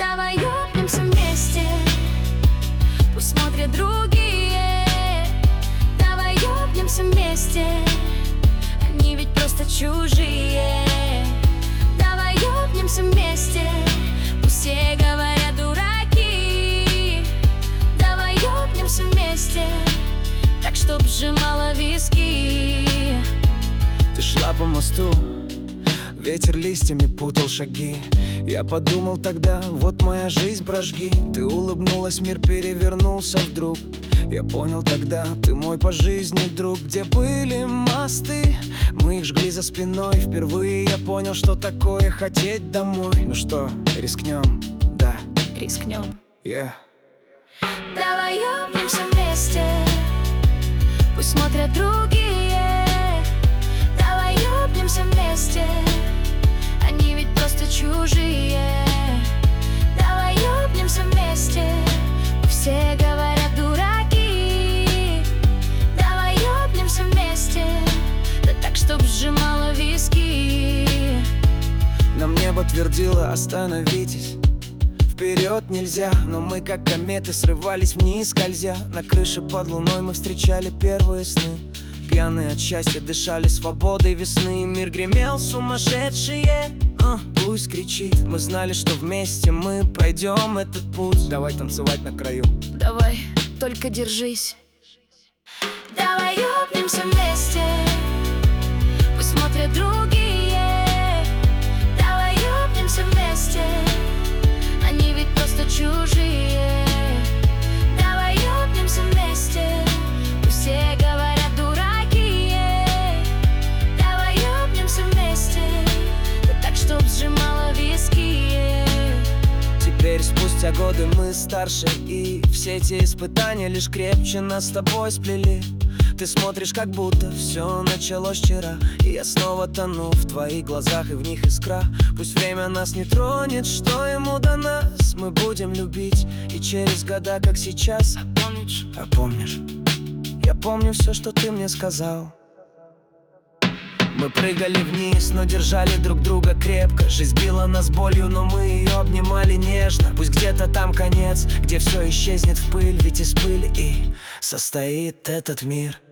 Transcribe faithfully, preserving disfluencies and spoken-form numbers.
Давай ёбнемся вместе, пусть смотрят другие. Давай ёбнемся вместе, они ведь просто чужие. Давай ёбнемся вместе, пусть все говорят дураки. Давай ёбнемся вместе, так чтоб сжимало виски. Ты шла по мосту, ветер листьями путал шаги. Я подумал тогда, вот моя жизнь, прожги. Ты улыбнулась, мир перевернулся вдруг. Я понял тогда, ты мой по жизни друг. Где были мосты, мы их жгли за спиной. Впервые я понял, что такое хотеть домой. Ну что, рискнем? Да, Рискнем. yeah. Давай ёбнемся вместе, пусть смотрят другие. Давай ёбнемся вместе, они ведь просто чужие. Давай ёбнемся вместе, все говорят дураки. Давай ёбнемся вместе, да так, чтоб сжимало виски. Нам небо твердило: остановитесь, вперед нельзя. Но мы как кометы срывались вниз, скользя. На крыше под луной мы встречали первые сны. Пьяные от счастья дышали свободой весны. Мир гремел сумасшедшие, а, пусть кричит. Мы знали, что вместе мы пройдем этот путь. Давай танцевать на краю. Давай, только держись. Давай ёбнемся вместе, пусть смотрят другие. Давай ёбнемся вместе, они ведь просто чужие. Давай ёбнемся вместе, пусть все говорят дураки. Давай ёбнемся вместе, да так, чтоб сжимало виски. Теперь спустя годы мы старше, и все эти испытания лишь крепче нас с тобой сплели. Ты смотришь, как будто все началось вчера, и я снова тону в твоих глазах, и в них искра. Пусть время нас не тронет, что ему до нас. Мы будем любить и через года, как сейчас. А помнишь? А помнишь? Я помню все, что ты мне сказал. Мы прыгали вниз, но держали друг друга крепко. Жизнь била нас болью, но мы ее обнимали нежно. Пусть где-то там конец, где все исчезнет в пыль, ведь из пыли и состоит этот мир.